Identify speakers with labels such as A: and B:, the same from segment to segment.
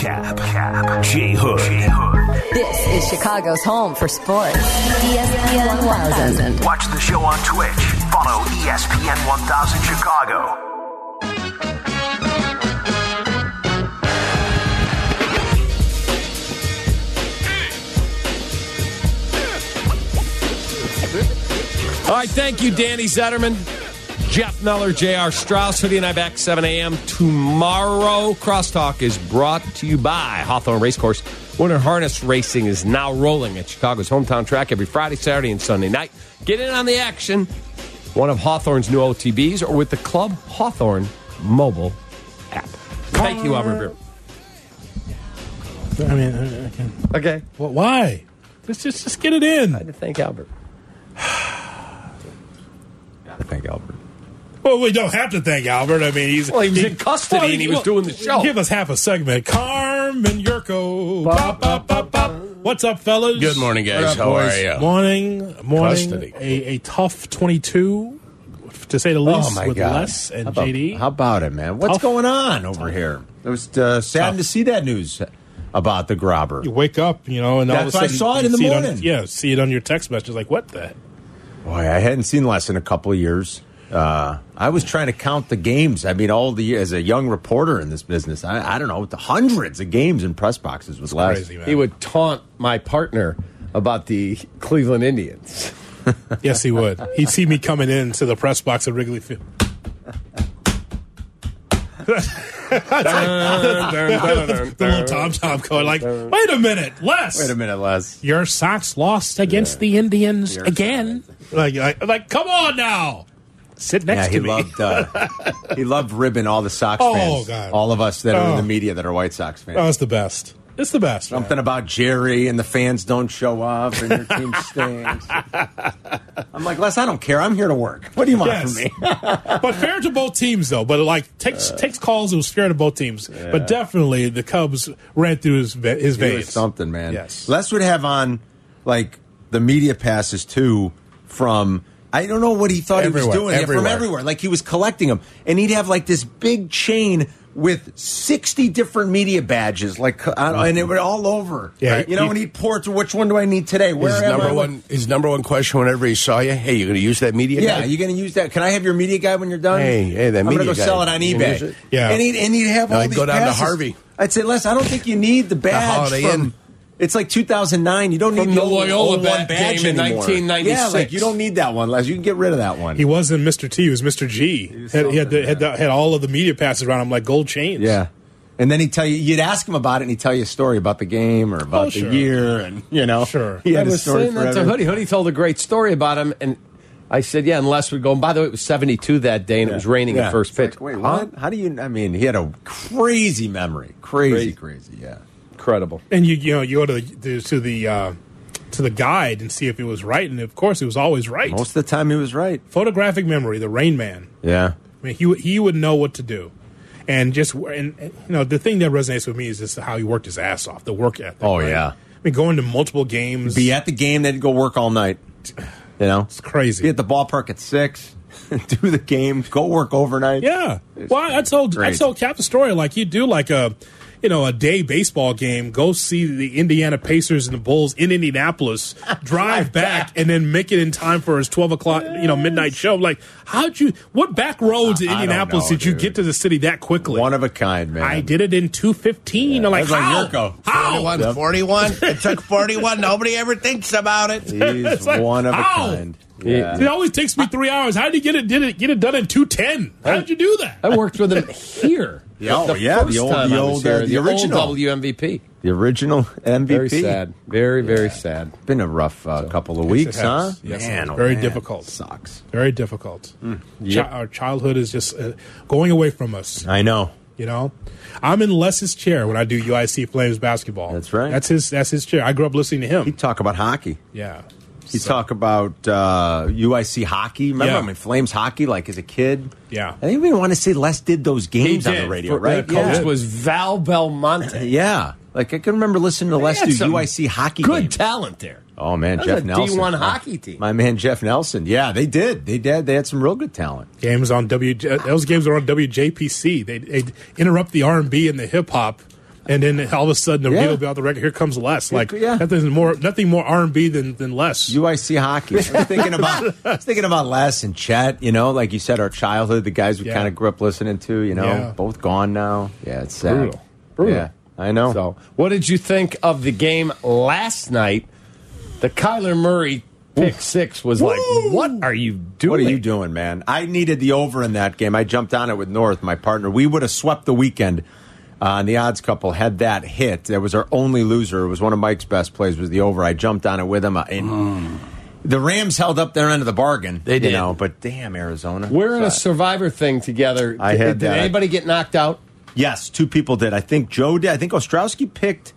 A: Cap. J Hood.
B: This is Chicago's home for sports. ESPN 1000.
A: Watch the show on Twitch. Follow ESPN 1000 Chicago.
C: All right, thank you, Danny Zetterman, Jeff Meller, J.R. Strauss. Hoodie and I back 7 a.m. tomorrow. Crosstalk is brought to you by Hawthorne Racecourse. Winter harness racing is now rolling at Chicago's hometown track every Friday, Saturday, and Sunday night. Get in on the action. One of Hawthorne's new OTBs or with the Club Hawthorne mobile app. Thank you, Albert Beer.
D: I mean,
C: Okay.
D: well, why? Just get it in.
C: I had to thank Albert.
E: Thank Albert.
D: Well, we don't have to thank Albert. I mean, he was
C: in custody and he was doing the show.
D: Give us half a segment. Carmen Yurko. Bop, bop, bop, bop. What's up, fellas?
F: Good morning, guys. How are you?
D: Morning.
F: Custody.
D: A tough 22, to say the least,
E: Oh, my
D: with
E: God.
D: Les and JD.
E: How about it, man? What's going on over here? It was sad to see that news about the grabber.
D: You wake up, and all of a
E: That's why I
D: sudden
E: saw it
D: you
E: in the
D: see
E: morning.
D: See it on your text message. Like, what the?
E: Boy, I hadn't seen Les in a couple of years. I was trying to count the games. I mean, as a young reporter in this business, I don't know, the hundreds of games in press boxes with Les.
D: Crazy, man.
C: He would taunt my partner about the Cleveland Indians.
D: Yes, he would. He'd see me coming into the press box at Wrigley Field. The little tom going like, wait a minute, Les.
E: Wait a minute, Les.
D: Your Sox lost against the Indians again. Like, come on now. Sit next to me.
E: He loved ribbing all the Sox
D: Oh,
E: fans.
D: God.
E: All of us that are in the media that are White Sox fans.
D: Oh, it's the best. It's the best.
E: Something
D: man.
E: about Jerry and the fans don't show up and your team stinks. I'm like, Les, I don't care. I'm here to work. What do you want from me?
D: But fair to both teams, though. But takes calls. It was fair to both teams. Yeah. But definitely the Cubs ran through his veins.
E: Something, man.
D: Yes.
E: Les would have on like the media passes too from. I don't know what he thought he was doing. From everywhere. Like he was collecting them. And he'd have like this big chain with 60 different media badges, and it would all over.
D: Yeah,
E: right? And he'd pour to which one do I need today?
F: His number one question whenever he saw you, hey, you going to use that media guide?
E: Yeah, you're going to use that. Can I have your media guide when you're done?
F: Hey, that
E: I'm
F: media
E: going to go
F: guide.
E: sell it on eBay.
D: Yeah.
E: And he'd have all
F: I'd
E: these
F: go down
E: passes.
F: to Harvey.
E: I'd say, Les, I don't think you need the badge
F: Holiday
E: from...
F: Inn.
E: It's like 2009. You don't
C: From
E: need
C: the
E: the
C: Loyola
E: badge
C: game in
E: anymore.
C: 1996.
E: Yeah, like you don't need that one, Les. You can get rid of that one.
D: He wasn't Mr. T. He was Mr. G. He had all of the media passes around him like gold chains.
E: Yeah. And then you'd ask him about it, and he'd tell you a story about the game or about the year, and
D: Sure.
E: He
C: I
E: had a
C: was
E: story
C: saying that to
E: forever.
C: Hoodie. Hoodie told a great story about him, and I said, yeah, and Les would go, and by the way, it was 72 that day, and it was raining at first pitch.
E: Like, wait, what? How do you? I mean, he had a crazy memory, crazy, yeah,
C: Incredible.
D: And you go to the guide and see if it was right, and of course it was always right.
E: Most of the time, he was right.
D: Photographic memory, the Rain Man.
E: Yeah,
D: I mean, he would know what to do, and the thing that resonates with me is just how he worked his ass off, the work ethic.
E: Oh,
D: right?
E: yeah.
D: I mean, going to multiple games,
E: be at the game, then go work all night.
D: it's crazy.
E: Be at the ballpark at 6, do the game, go work overnight.
D: Yeah. Well, I told Cap the story like he'd do like a day baseball game, go see the Indiana Pacers and the Bulls in Indianapolis, drive back, and then make it in time for his 12 o'clock, midnight show. Like, what back roads in Indianapolis did you get to the city that quickly?
E: One of a kind, man.
D: I did it in 2:15. I'm like,
E: That's
D: how?
E: like
D: How?
F: 41. It took 41. Nobody ever thinks about it.
E: He's
D: like,
E: one of a
D: how?
E: kind.
D: Yeah. It always takes me 3 hours. How did you get it done in 2:10? How did you do that?
C: I worked with him here.
E: The old
C: WMVP.
E: The original MVP.
C: Very sad. Very, very sad.
E: Been a rough couple of weeks, huh?
D: Yes,
E: Man,
D: very
E: man.
D: difficult.
E: Sucks.
D: Very difficult.
C: Yep.
D: Our childhood is just going away from us.
E: I know.
D: I'm in Les's chair when I do UIC Flames basketball.
E: That's right.
D: That's his chair. I grew up listening to him.
E: He'd talk about hockey.
D: Yeah.
E: He'd talk about UIC hockey. Remember,
D: Yeah.
E: I mean, Flames hockey, like as a kid.
D: Yeah.
E: I didn't even want to say Les did those games on the radio, right?
C: The coach was Val Belmonte.
E: Yeah. Like, I can remember listening to Les do UIC hocky
C: good
E: games.
C: talent there.
E: Oh, man,
C: That
E: Jeff
C: was a
E: Nelson.
C: D1 hockey team.
E: My man, Jeff Nelson. Yeah, they did. They had some real good talent.
D: Those games were on WJPC. They interrupt the R&B and the hip hop And then all of a sudden, the deal will be out the record. Here comes Les. Like nothing more R&B than Les.
E: UIC hockey. I was thinking about Les and Chet. You know, like you said, our childhood, the guys we kind of grew up listening to. You know, both gone now. Yeah, it's sad.
D: Brutal.
E: Yeah, I know.
C: So, what did you think of the game last night? The Kyler Murray pick six was like, what are you doing?
E: What are you doing, man? I needed the over in that game. I jumped on it with North, my partner. We would have swept the weekend. And the odds couple had that hit. That was our only loser. It was one of Mike's best plays, was the over. I jumped on it with him. And the Rams held up their end of the bargain.
F: They did.
E: You know, but damn, Arizona.
C: We're in a Survivor thing together. Did anybody get knocked out?
E: Yes, 2 people did. I think Joe did. I think Ostrowski picked.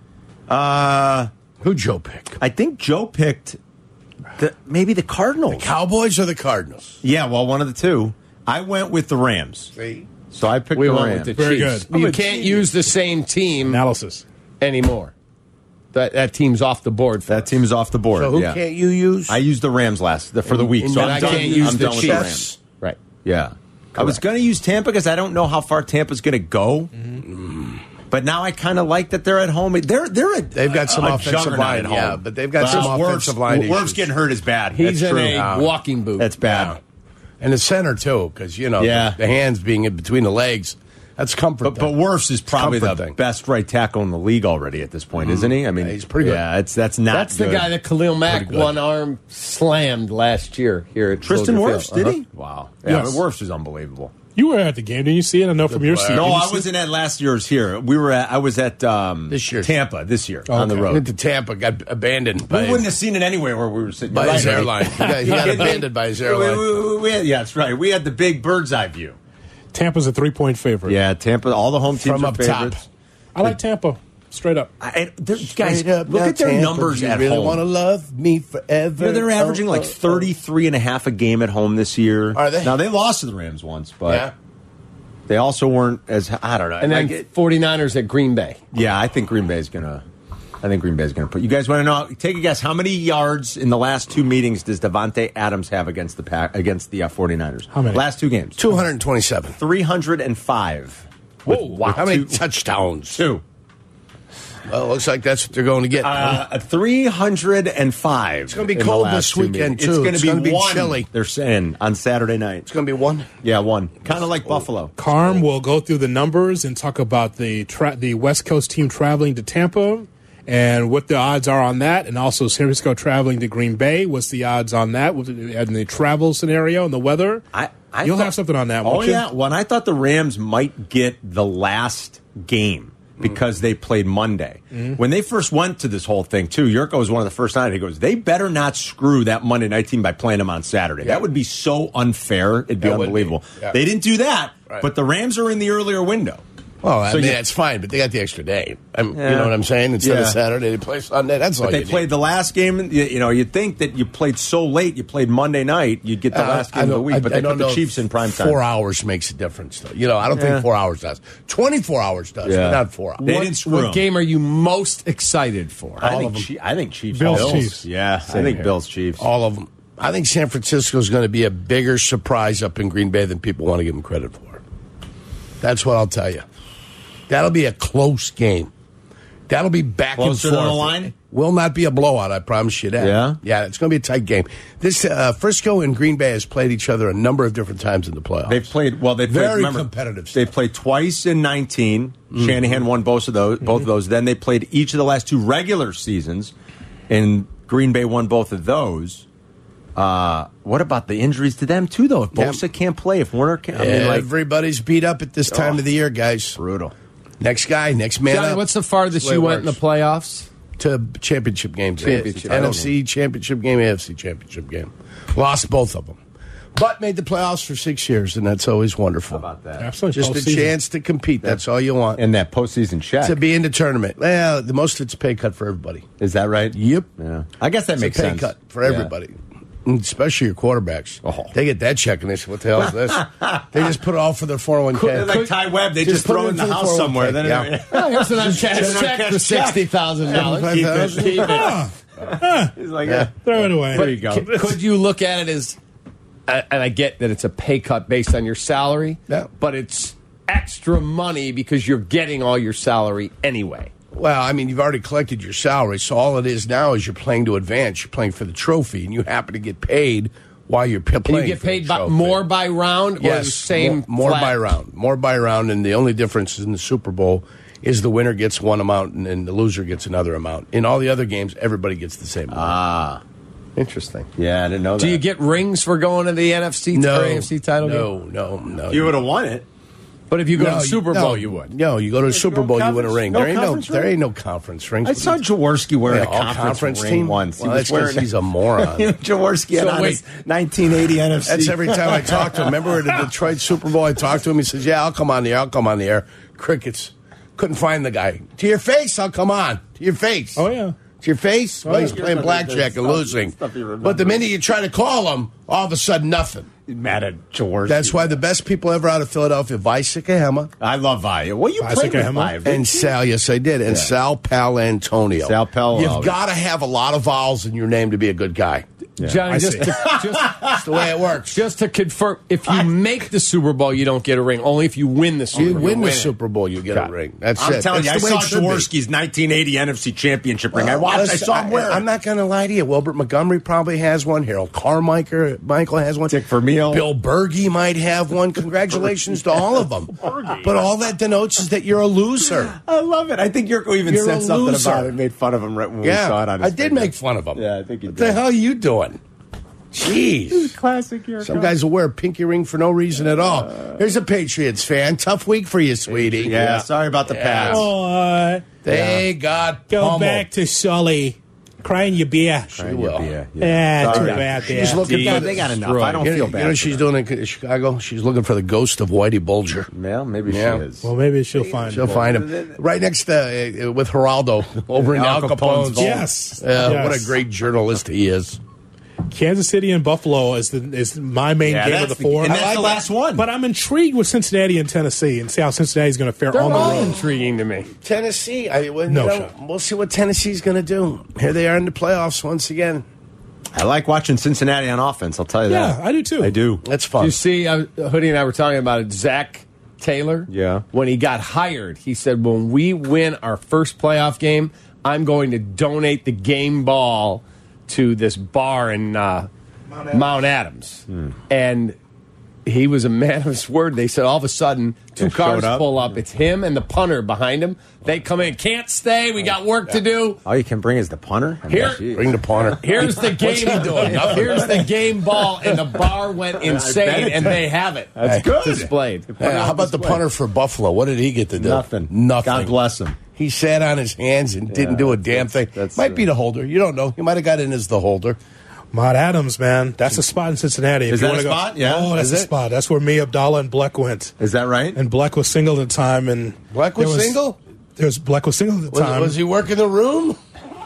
F: Who'd Joe pick?
E: I think Joe picked maybe the Cardinals.
F: The Cowboys or the Cardinals?
E: Yeah, well, one of the two. I went with the Rams.
F: See?
E: So I picked the Rams.
C: With the Chiefs.
D: Very
C: You can't use the same team
D: Analysis.
C: anymore. That team's off the board.
E: That team is off the board.
F: So who can't you use?
E: I used the Rams for the week. So
C: then
E: I'm
C: I
E: done.
C: can't use
E: I'm
C: the
E: done with the
C: Chiefs.
E: Rams.
C: Right.
E: Yeah. I was going to use Tampa because I don't know how far Tampa's going to go. But now I kind of like that they're at home. They've
F: got some offensive line,
E: at home.
F: yeah, but they've got some offensive line issues.
E: Wirf's getting hurt is bad.
C: He's
E: That's
C: in
E: true.
C: a walking boot.
E: That's bad.
F: Yeah. And the center, too, because, you know, the hands being in between the legs. That's comfort.
E: But Wirfs is probably the
F: thing.
E: best right tackle in the league already at this point, isn't he? I mean,
F: he's pretty good.
E: Yeah, that's not
C: That's the
E: good.
C: guy that Khalil Mack one arm slammed last year here at
E: Tristan
C: Soldier
E: Wirfs,
C: Field.
E: did he? Wow. Yeah,
D: Yes.
E: but Wirfs is unbelievable.
D: You were at the game, didn't you see it? I know from your seat.
E: No,
D: Did you
E: I
D: see
E: wasn't at last year's here. I was at
F: This year.
E: Tampa this year on the road.
F: Went to Tampa, got abandoned
E: We
F: by
E: wouldn't have seen it anywhere where we were sitting.
F: by
E: You're
F: his
E: right,
F: airline. He got abandoned by his airline.
E: Yeah, that's right. We had the big bird's eye view.
D: Tampa's a 3-point favorite.
E: Yeah, Tampa. All the home teams
F: From
E: are
F: up top.
E: favorites.
D: I like Tampa. Straight up.
E: Guys,
F: Straight up,
E: look
F: now,
E: at their
F: Tampa,
E: numbers
F: you
E: at
F: really
E: home.
F: want to love me forever.
E: They're averaging like 33 and a half a game at home this year.
F: Are they?
E: Now, they lost to the Rams once, but they also weren't as, I don't know.
C: And then 49ers at Green Bay.
E: Yeah, I think Green Bay's going to put. You guys want to know? Take a guess. How many yards in the last 2 meetings does Devontae Adams have against the 49ers?
D: How many?
E: Last 2 games.
F: 227.
E: 305.
F: Whoa, wow. How many touchdowns?
E: 2.
F: Well, it looks like that's what they're going to get.
E: 305.
F: It's going to be cold this weekend, too.
E: It's going to be one,
F: chilly.
E: they're saying, on Saturday night.
F: It's going to be one?
E: Yeah, 1. Kind of like Buffalo.
D: Carm will go through the numbers and talk about the West Coast team traveling to Tampa and what the odds are on that, and also San Francisco traveling to Green Bay. What's the odds on that in the travel scenario and the weather? You'll have something on that, won't you?
E: Oh, yeah. Well, I thought the Rams might get the last game because they played Monday. When they first went to this whole thing, too, Yurko was one of the first night. He goes, they better not screw that Monday night team by playing them on Saturday. Yeah. That would be so unfair. It'd be unbelievable. Yeah. They didn't do that, but the Rams are in the earlier window.
F: Well, I mean, that's fine, but they got the extra day. You know what I'm saying? Instead of Saturday, they play Sunday. That's all.
E: But they played the last game. You know, you'd think that you played so late, you played Monday night, you'd get the last game of the week. But they put the Chiefs in prime time.
F: 4 hours makes a difference, though. You know, I don't think 4 hours does. 24 hours does, but not 4 hours.
E: They didn't screw
C: What game are you most excited for?
E: I think Chiefs.
D: Bills. Chiefs.
E: Yeah, I think Bills Chiefs.
F: All of them. I think San Francisco is going to be a bigger surprise up in Green Bay than people want to give them credit for. That's what I'll tell you. That'll be a close game. That'll be back
E: Closer
F: and forth.
E: than the line?
F: Will not be a blowout, I promise you that.
E: Yeah?
F: Yeah, it's going to be a tight game. This Frisco and Green Bay has played each other a number of different times in the playoffs.
E: They've played
F: very competitive.
E: They played twice in 19. Shanahan won both of those. Then they played each of the last 2 regular seasons, and Green Bay won both of those. What about the injuries to them too, though? If Bosa can't play, if Warner can't,
F: everybody's beat up at this time of the year, guys.
E: Brutal.
F: Next guy, next man
C: Johnny,
F: up.
C: what's the farthest you went in the playoffs?
F: To championship games. NFC championship game, AFC championship game. Lost both of them. But made the playoffs for 6 years, and that's always wonderful.
E: How about that?
D: Absolutely.
F: Just a chance to compete. That's all you want.
E: And that postseason check.
F: To be in the tournament. Well, the most of it's a pay cut for everybody.
E: Is that right?
F: Yep.
E: Yeah. I guess that
F: It's
E: makes
F: a pay
E: sense.
F: cut for everybody. Especially your quarterbacks.
E: Oh.
F: They get that check and they say, what the hell is this? They just put it all for their 401k.
E: Like Ty Webb, they just throw it in the house somewhere. Then
C: Here's an uncashed check for $60,000.
E: Keep it. He's like,
D: Throw it away.
E: There you go.
C: Could you look at it as, and I get that it's a pay cut based on your salary,
F: Yeah.
C: but it's extra money because you're getting all your salary anyway.
F: Well, I mean, you've already collected your salary, so all it is now is you're playing to advance. You're playing for the trophy, and you happen to get paid while you're playing.
C: And you get paid more by round, or
F: yes,
C: the same
F: more
C: flat?
F: by round, more by round, and the only difference in the Super Bowl is the winner gets one amount and the loser gets another amount. In all the other games, everybody gets the same amount.
C: Interesting.
E: Yeah, I didn't know that.
C: Do you get rings for going to the NFC or AFC title game?
F: No.
E: You would have won it.
C: But if you go to the Super Bowl, you would.
F: No, you go to the Super Bowl, you win a ring. There ain't no
E: conference
F: conference rings.
E: I saw Jaworski wearing a
F: conference
E: ring
F: team
E: once.
F: Well, that's because he's a moron.
E: Jaworski had on his 1980 NFC.
F: That's every time I talk to him. Remember at the Detroit Super Bowl, I talked to him. He says, "Yeah, I'll come on the air. Crickets. Couldn't find the guy. To your face, I'll come on. To your face.
D: Oh, yeah.
F: To your face? Well, he's playing blackjack and losing. But the minute you try to call him, all of a sudden, nothing.
E: Mad at Jaworski.
F: That's why the best people ever out of Philadelphia, Vi Sikahema.
E: I love Vi. Well, you played with Vi.
F: And Sal, yes, I did. And Sal Paolantonio.
E: Sal Paolantonio.
F: You've got to have a lot of vowels in your name to be a good guy.
C: Yeah. Johnny,
F: That's the way it works.
C: Just to confirm, if you make the Super Bowl, you don't get a ring. Only if you win the Super Bowl.
F: You win the Super Bowl, you get a ring. That's
E: I'm
F: it.
E: telling you, I saw
F: Jaworski's
E: 1980 NFC Championship ring. I saw him wear it.
F: I'm not going to lie to you. Wilbert Montgomery probably has one. Harold Carmichael has one.
E: Dick Vermeil.
F: Bill Berge might have one. Congratulations to all of them. But all that denotes is that you're a loser.
E: I love it. I think Yurko even said something about it. Made fun of him right when we saw it on his
F: I did make fun of him.
E: Yeah, I think you did.
F: What the hell are you doing? Jeez.
E: Classic Yurko.
F: Some guys will wear a pinky ring for no reason at all. Here's a Patriots fan. Tough week for you, sweetie.
E: Yeah, sorry about the pass.
D: Oh,
F: they got
D: go
F: pummeled.
D: back to Sully. Crying your beer.
F: She will.
D: Yeah, too bad there.
F: She's looking for
E: they got enough. I don't feel bad.
F: You know what she's doing in Chicago? She's looking for the ghost of Whitey Bulger.
E: Well, maybe she is.
D: Well, maybe she'll find
F: him. Right next to, with Geraldo over in Al Capone's vault.
D: Yes.
F: What a great journalist he is.
D: Kansas City and Buffalo is my main game of the four.
E: And that's the last one.
D: But I'm intrigued with Cincinnati and Tennessee and see how Cincinnati's going to fare on the road.
C: Intriguing to me.
F: Tennessee, we'll see what Tennessee's going to do. Here they are in the playoffs once again.
E: I like watching Cincinnati on offense, I'll tell you that.
D: Yeah, I do too.
E: I do.
F: That's fun.
C: You see, Hoodie and I were talking about it. Zach Taylor, when he got hired, he said, when we win our first playoff game, I'm going to donate the game ball to this bar in Mount Adams. And he was a man of his word. They said all of a sudden, two cars pull up. It's him and the punter behind him. They come in, can't stay. We got work to do.
E: All you can bring is the punter?
F: Bring the punter.
C: Here's the game. Here's the game ball. And the bar went insane, and they have it.
E: That's good.
C: Displayed.
F: How about the punter for Buffalo? What did he get to do?
E: Nothing.
F: God
E: bless him.
F: He sat on his hands and didn't do a damn thing. Might be the holder. You don't know. He might have got in as the holder.
D: Mount Adams, man. That's a spot in Cincinnati.
E: Is that a spot? Yeah.
D: Oh, that's a spot. That's where me, Abdallah, and Bleck went.
E: Is that right?
D: And Bleck was single at the time. And
F: Bleck was single?
D: Bleck was single at the time.
F: Was he working the room?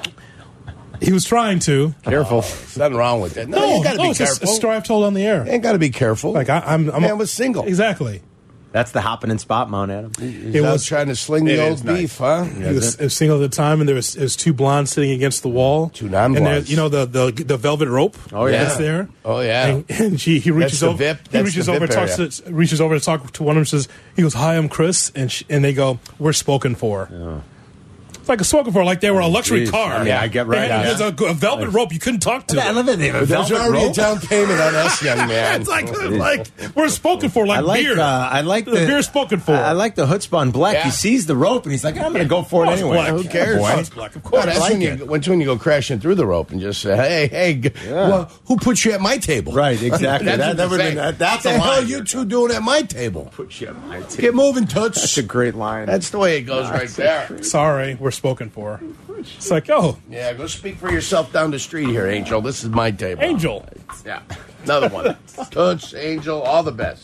D: He was trying to.
F: Careful. There's nothing wrong with that. No, you got to be careful.
D: It's a story I've told on the air.
F: You ain't got to be careful.
D: Like I'm
F: man was single.
D: Exactly.
E: That's the hopping in spot, Mount Adams.
F: He was trying to sling the old beef, huh?
D: He was single at the time, and there was two blondes sitting against the wall.
F: Two non-blondes.
D: And the velvet rope.
E: Oh yeah,
D: that's there.
F: Oh yeah.
D: And he reaches over. He reaches over to talk to one of them. Says, he goes, "Hi, I'm Chris," and they go, "We're spoken for." Yeah. Like a spoken for, like they were a luxury car.
E: Yeah, I get right.
D: There's a velvet rope you couldn't talk to.
E: I love it.
F: There's already a down payment on us, young man.
D: It's like we're spoken for, like beer.
E: I like the
D: beer spoken for.
E: I like the chutzpah on Bleck. Yeah. He sees the rope and he's like, I'm going to go for it anyway.
F: Who cares?
E: Black,
F: of course. That's when you go crashing through the rope and just say, hey, well, who put you at my table?
E: Right, exactly. That's a line.
F: What you two doing at my table?
E: Put you at my table.
F: Get moving, Toots.
E: That's a great line.
F: That's the way it goes right there.
D: Sorry, we're spoken for. It's like, oh.
F: Yeah, go speak for yourself down the street here, Angel. This is my table.
D: Angel.
F: Yeah. Another one. Toots, Angel, all the best.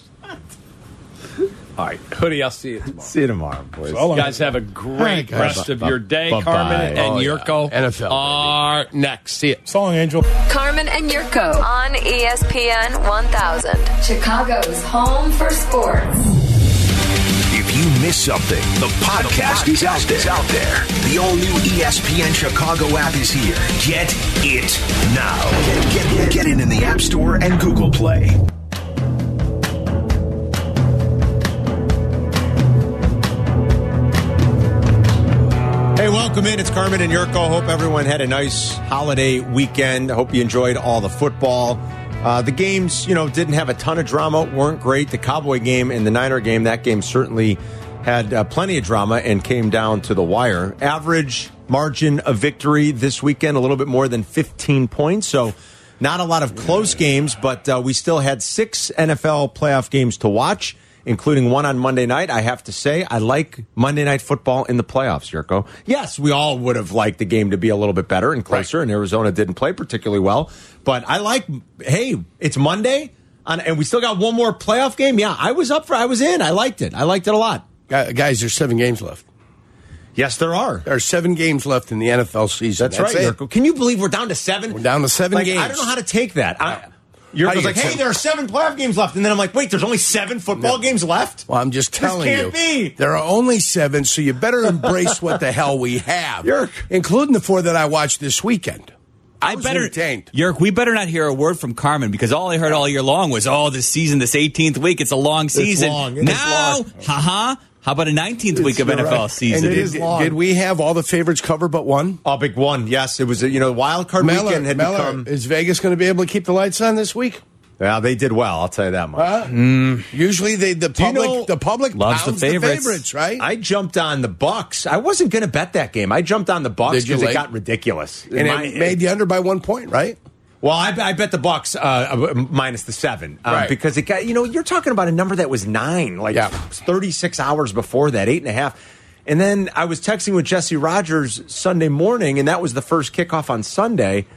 C: All right, Hoodie, I'll see you tomorrow.
E: See you tomorrow, boys.
C: You guys have a great rest of your day. Carmen and Yurko
F: NFL,
C: are next. See you.
D: So long, Angel.
B: Carmen and Yurko on ESPN 1000. Chicago's home for sports.
A: If you miss something, the podcast is out there. The all-new ESPN Chicago app is here. Get it now. Get it in the App Store and Google Play.
E: Welcome in. It's Carmen and Yurko. Hope everyone had a nice holiday weekend. I hope you enjoyed all the football. The games, didn't have a ton of drama, weren't great. The Cowboy game and the Niner game, that game certainly had plenty of drama and came down to the wire. Average margin of victory this weekend, a little bit more than 15 points. So not a lot of close games, but we still had 6 NFL playoff games to watch, including one on Monday night. I have to say, I like Monday Night Football in the playoffs, Yurko. Yes, we all would have liked the game to be a little bit better and closer, and Arizona didn't play particularly well. But I like, hey, it's Monday, and we still got one more playoff game. Yeah, I was in. I liked it. I liked it a lot.
F: Guys, there's 7 games left.
E: Yes, there are.
F: There are 7 games left in the NFL season.
E: That's right, Yurko. Can you believe we're down to 7?
F: We're down to 7 games.
E: I don't know how to take that. Yurko's like, hey, there are 7 playoff games left. And then I'm like, wait, there's only 7 football games left?
F: Well, I'm just telling you.
E: This can't be.
F: There are only 7, so you better embrace what the hell we have. Including the 4 that I watched this weekend.
G: Yerk, we better not hear a word from Carmen, because all I heard all year long was, this season, this 18th week, it's a long season.
E: It's long.
G: How about a 19th week of NFL season?
F: And did we have all the favorites covered but one?
E: Oh, big one. Yes, it was. Wild card weekend had become.
F: Is Vegas going to be able to keep the lights on this week?
E: Yeah, they did well. I'll tell you that much.
F: Usually, the public
G: loves the
F: favorites, right?
E: I jumped on the Bucks. I wasn't going to bet that game. I jumped on the Bucks because it got ridiculous,
F: and it made the under by 1 point, right?
E: Well, I bet the Bucks minus the 7 because it got. You're talking about a number that was 9, 36 hours before that, 8.5. And then I was texting with Jesse Rogers Sunday morning, and that was the first kickoff on Sunday.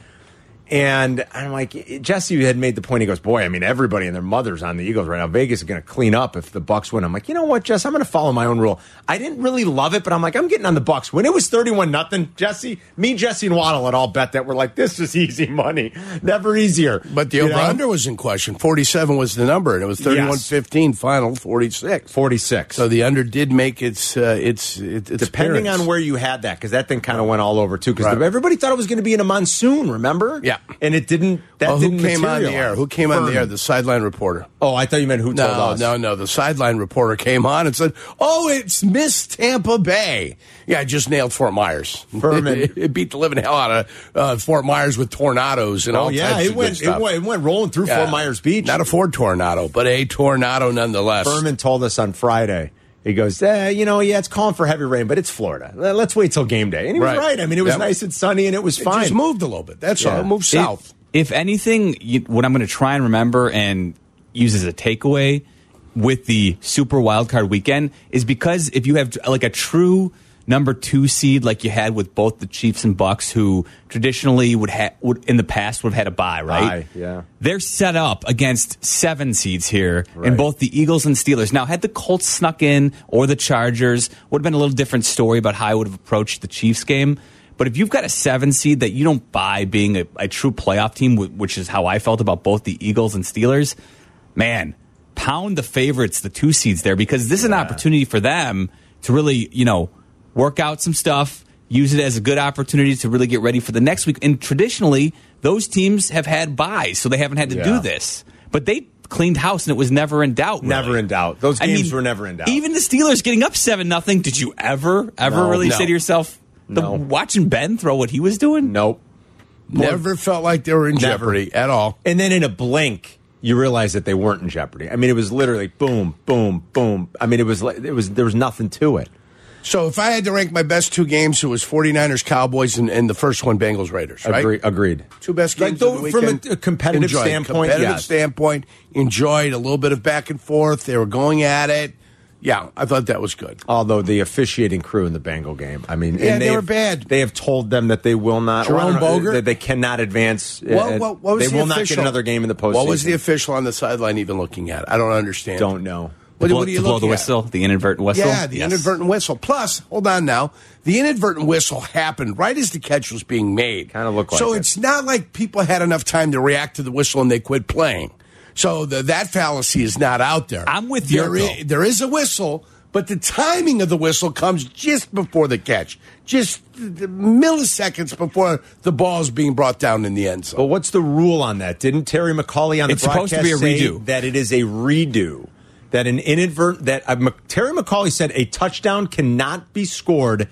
E: And I'm like, Jesse had made the point. He goes, boy, everybody and their mother's on the Eagles right now. Vegas is going to clean up if the Bucks win. I'm like, you know what, Jess? I'm going to follow my own rule. I didn't really love it, but I'm like, I'm getting on the Bucks. When it was 31-0, Jesse, and Waddle had all bet that. We're like, this is easy money. Never easier.
F: But the over-under was in question. 47 was the number, and it was 31-15 final, 46.
E: 46.
F: So the under did make its
E: depending
F: appearance.
E: on where you had that, because that thing kind of went all over, too. Because everybody thought it was going to be in a monsoon, remember?
F: Yeah.
E: And it didn't.
F: Who came on the air? Who came on the air? The sideline reporter.
E: Oh, I thought you meant who told us.
F: No. The sideline reporter came on and said, it's Miss Tampa Bay. Yeah, I just nailed Fort Myers.
E: Furman.
F: It beat the living hell out of Fort Myers with tornadoes and all types of good stuff.
E: It went rolling through Fort Myers Beach.
F: Not a Ford tornado, but a tornado nonetheless.
E: Furman told us on Friday. He goes, it's calling for heavy rain, but it's Florida. Let's wait till game day. And he was right. It was nice and sunny, and it was fine.
F: It just moved a little bit. That's all. It moved south.
G: If anything, what I'm going to try and remember and use as a takeaway with the Super Wildcard Weekend is, because if you have like a true number 2 seed like you had with both the Chiefs and Bucks, who traditionally would in the past would have had a bye, right?
E: Yeah.
G: They're set up against 7 seeds here in both the Eagles and Steelers. Now, had the Colts snuck in or the Chargers, would have been a little different story about how I would have approached the Chiefs game. But if you've got a 7 seed that you don't buy being a true playoff team, which is how I felt about both the Eagles and Steelers, man, pound the favorites, the 2 seeds there, because this is an opportunity for them to really, work out some stuff, use it as a good opportunity to really get ready for the next week. And traditionally, those teams have had buys, so they haven't had to do this. But they cleaned house, and it was never in doubt. Really.
E: Never in doubt. Those games were never in doubt.
G: Even the Steelers getting up 7-0, did you ever say to yourself, watching Ben throw what he was doing?
E: Nope.
F: Never felt like they were in jeopardy at all.
E: And then in a blink, you realize that they weren't in jeopardy. It was literally boom, boom, boom. There was nothing to it.
F: So if I had to rank my best 2 games, it was 49ers, Cowboys, and the first one, Bengals, Raiders, right?
E: Agreed.
F: 2 best games of the weekend.
E: From a competitive
F: standpoint, enjoyed a little bit of back and forth. They were going at it. Yeah, I thought that was good.
E: Although the officiating crew in the Bengal game,
F: they were bad.
E: They have told them that they will not.
F: Jerome Boger,
E: that they cannot advance.
F: What was
E: they will not get another game in the postseason.
F: What was the official on the sideline even looking at? I don't understand.
E: Don't know.
G: What do you blow the whistle? The inadvertent whistle?
F: Yeah, the inadvertent whistle. Plus, hold on now, the inadvertent whistle happened right as the catch was being made.
E: Kind of looked like
F: so it's not like people had enough time to react to the whistle and they quit playing. So that fallacy is not out there.
G: I'm with you.
F: There is a whistle, but the timing of the whistle comes just before the catch, just milliseconds before the ball is being brought down in the end zone.
E: But what's the rule on that? Didn't Terry McAulay on the broadcast
G: supposed to be a redo.
E: Say that it is a redo? That Terry McAulay said a touchdown cannot be scored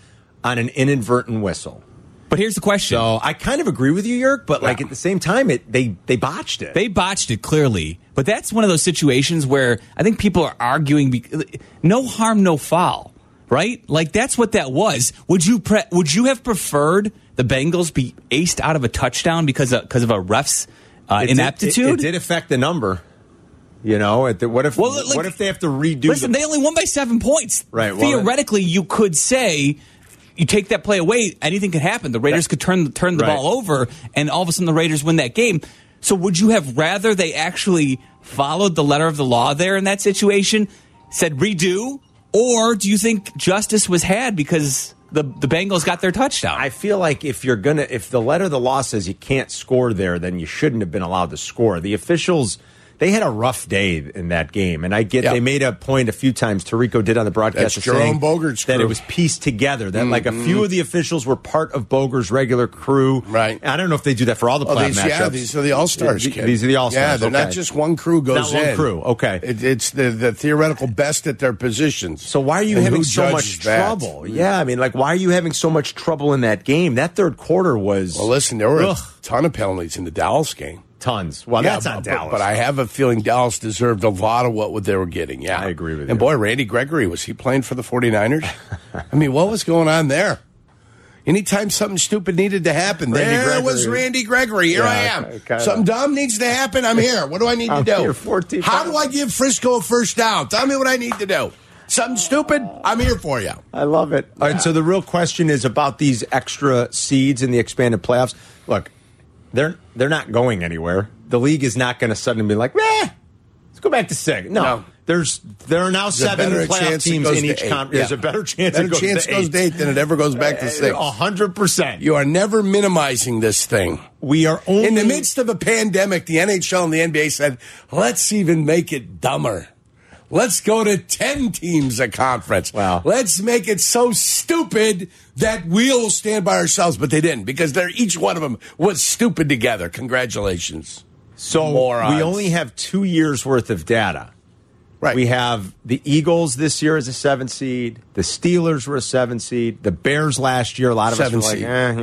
E: on an inadvertent whistle.
G: But here's the question.
E: So I kind of agree with you, Yerk, but like at the same time, they botched it.
G: They botched it, clearly. But that's one of those situations where I think people are arguing, no harm, no foul, right? Like, that's what that was. Would you have preferred the Bengals be aced out of a touchdown because of a ref's ineptitude?
E: It did affect the number. You know, what if they have to redo?
G: Listen, they only won by 7 points.
E: Right.
G: Theoretically, you could say, you take that play away, anything could happen. The Raiders could turn the ball over, and all of a sudden the Raiders win that game. So would you have rather they actually followed the letter of the law there in that situation, said redo, or do you think justice was had because the Bengals got their touchdown?
E: I feel like if the letter of the law says you can't score there, then you shouldn't have been allowed to score. The officials, they had a rough day in that game, and I get they made a point a few times. Tirico did on the broadcast
F: That's Jerome Bogert's crew.
E: That it was pieced together. That like a few of the officials were part of Boger's regular crew.
F: Right.
E: I don't know if they do that for all the playoff matchups.
F: Yeah, these are the All-Stars.
E: These are the All-Stars.
F: Yeah, they're not just one crew goes in.
E: Not one crew. Okay.
F: It's the theoretical best at their positions.
E: So why are you having so much trouble? Yeah, I mean, like, why are you having so much trouble in that game? That third quarter was.
F: Well, listen, there were a ton of penalties in the Dallas game.
E: Tons. Well, that's on Dallas.
F: But I have a feeling Dallas deserved a lot of what they were getting. Yeah,
E: I agree with you.
F: And boy, Randy Gregory, was he playing for the 49ers? I mean, what was going on there? Anytime something stupid needed to happen, there was Randy Gregory. Here I am. Something dumb needs to happen, I'm here. What do I need to do? How do I give Frisco a first down? Tell me what I need to do. Something stupid, I'm here for you.
E: I love it. All right, so the real question is about these extra seeds in the expanded playoffs. Look, they're not going anywhere. The league is not going to suddenly be like, let's go back to 6. No. There are now 7 playoff teams in each conference. There's a better chance it goes to 8
F: than it ever goes back to 6.
E: 100%.
F: You are never minimizing this thing.
E: We are only...
F: In the midst of a pandemic, the NHL and the NBA said, let's even make it dumber. Let's go to 10 teams a conference.
E: Wow.
F: Let's make it so stupid that we'll stand by ourselves. But they didn't, because each one of them was stupid together. Congratulations.
E: So
F: morons.
E: We only have 2 years' worth of data.
F: Right.
E: We have the Eagles this year as a 7 seed. The Steelers were a 7 seed. The Bears last year, a lot of us were like,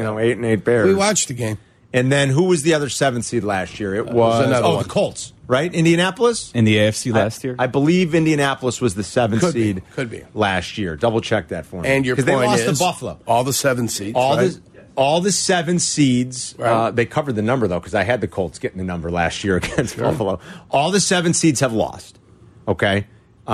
E: 8-8 Bears.
F: We watched the game.
E: And then who was the other 7 seed last year? It was the Colts, right? Indianapolis?
G: In the AFC last year?
E: I believe Indianapolis was the 7 seed
F: Could be.
E: last year. Double check that for me.
F: And your point
E: they lost
F: is
E: to Buffalo.
F: All the 7 seeds.
E: All the 7 seeds.
F: Right.
E: They covered the number, though, because I had the Colts getting the number last year against Buffalo. All the 7 seeds have lost. Okay?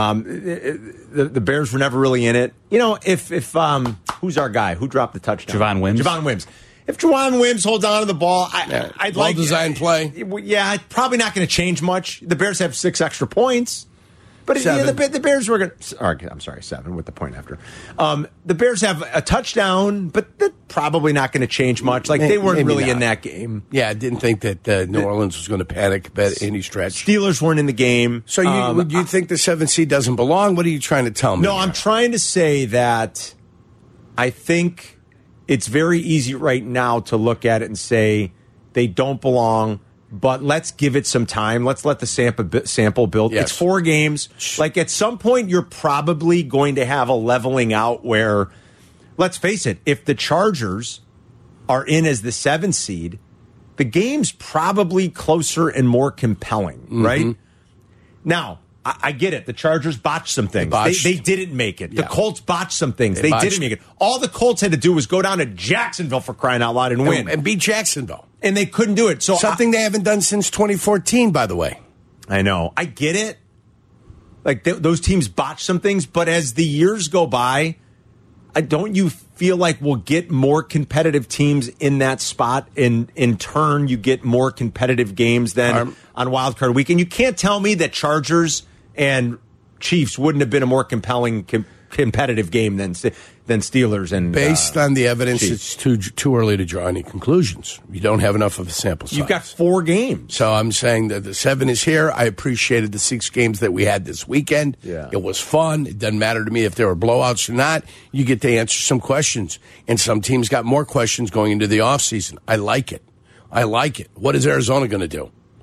E: The Bears were never really in it. You know, if who's our guy? Who dropped the touchdown?
G: Javon Wims.
E: Javon Wims. If Javon Wims holds on to the ball, I'd like
F: well-designed play.
E: Yeah, probably not going to change much. The Bears have 6 extra points. But the Bears were going to... I'm sorry, 7 with the point after. The Bears have a touchdown, but they're probably not going to change much. Like, they weren't really in that game.
F: Yeah, I didn't think that New Orleans was going to panic by any stretch.
E: Steelers weren't in the game.
F: So you think the 7 seed doesn't belong? What are you trying to tell me?
E: No, I'm trying to say that I think it's very easy right now to look at it and say they don't belong. But let's give it some time. Let's let the sample build.
F: Yes.
E: It's 4 games. Like, at some point, you're probably going to have a leveling out where, let's face it, if the Chargers are in as the 7 seed, the game's probably closer and more compelling, right? Now, I get it. The Chargers botched some things. They didn't make it. Yeah. The Colts botched some things. They didn't make it. All the Colts had to do was go down to Jacksonville, for crying out loud, and win.
F: And beat Jacksonville.
E: And they couldn't do it. So
F: something they haven't done since 2014, by the way.
E: I know. I get it. Like, those teams botched some things. But as the years go by, don't you feel like we'll get more competitive teams in that spot? And in turn, you get more competitive games than on Wild Card Weekend. You can't tell me that Chargers and Chiefs wouldn't have been a more compelling competitive game than Steelers and
F: based on the evidence,
E: Chiefs.
F: It's too early to draw any conclusions. You don't have enough of a sample size.
E: You've got 4 games.
F: So I'm saying that the 7 is here. I appreciated the 6 games that we had this weekend.
E: Yeah.
F: It was fun. It doesn't matter to me if there were blowouts or not. You get to answer some questions. And some teams got more questions going into the offseason. I like it. What is Arizona going to do?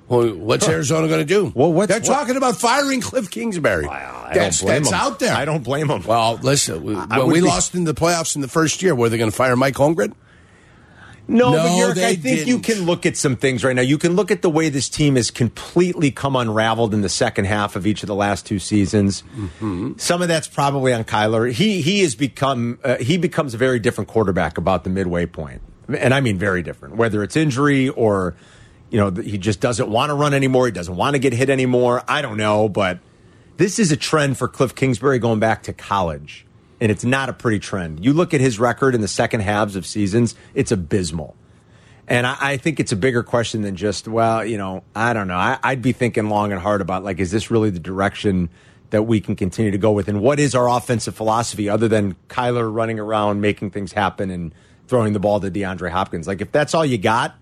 F: Well, what's Arizona going to do?
E: Well,
F: they're talking about firing Cliff Kingsbury.
E: That's out there. I don't blame them.
F: Well, listen, we lost in the playoffs in the first year. Were they going to fire Mike Holmgren?
E: No, but York, I think you can look at some things right now. You can look at the way this team has completely come unraveled in the second half of each of the last 2 seasons. Mm-hmm. Some of that's probably on Kyler. He has become he becomes a very different quarterback about the midway point, and I mean very different. Whether it's injury or he just doesn't want to run anymore, he doesn't want to get hit anymore. I don't know, but this is a trend for Cliff Kingsbury going back to college. And it's not a pretty trend. You look at his record in the second halves of seasons, it's abysmal. And I think it's a bigger question than just, I don't know. I'd be thinking long and hard about, is this really the direction that we can continue to go with? And what is our offensive philosophy other than Kyler running around, making things happen, and throwing the ball to DeAndre Hopkins? If that's all you got,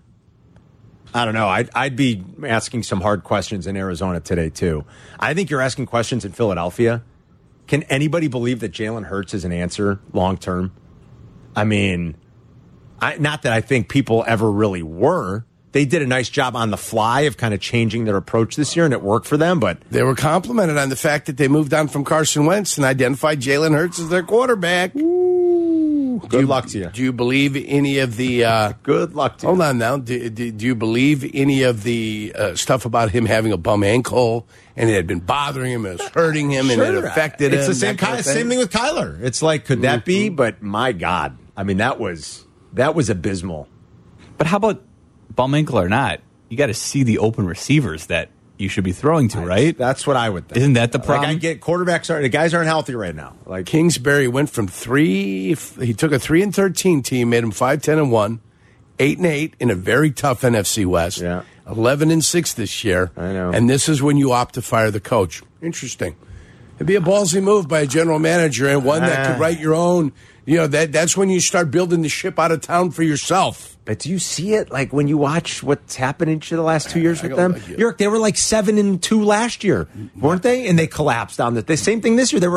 E: I don't know. I'd be asking some hard questions in Arizona today, too. I think you're asking questions in Philadelphia. Can anybody believe that Jalen Hurts is an answer long term? I mean, not that I think people ever really were. They did a nice job on the fly of kind of changing their approach this year, and it worked for them. But
F: they were complimented on the fact that they moved on from Carson Wentz and identified Jalen Hurts as their quarterback.
E: Ooh, good luck to you.
F: Do you believe any of the...
E: good luck to you.
F: Hold on now. Do you believe any of the stuff about him having a bum ankle and it had been bothering him, it was hurting him, and it affected him?
E: It's the same thing with Kyler. It's could that be? But my God. I mean, that was abysmal.
G: But how about bum ankle or not? You got to see the open receivers that you should be throwing to, right?
E: That's what I would think.
G: Isn't that the problem?
E: I get the guys aren't healthy right now.
F: Kingsbury went from he took a 3-13 team, made him 5-10-1, 8-8 in a very tough NFC West.
E: Yeah.
F: 11-6 this year.
E: I know.
F: And this is when you opt to fire the coach. Interesting. It'd be a ballsy move by a general manager and one that could write your own. That's when you start building the ship out of town for yourself.
E: But do you see it when you watch what's happened each of the last 2 years with them? York, they were 7-2 last year, weren't they? And they collapsed on the same thing this year. They were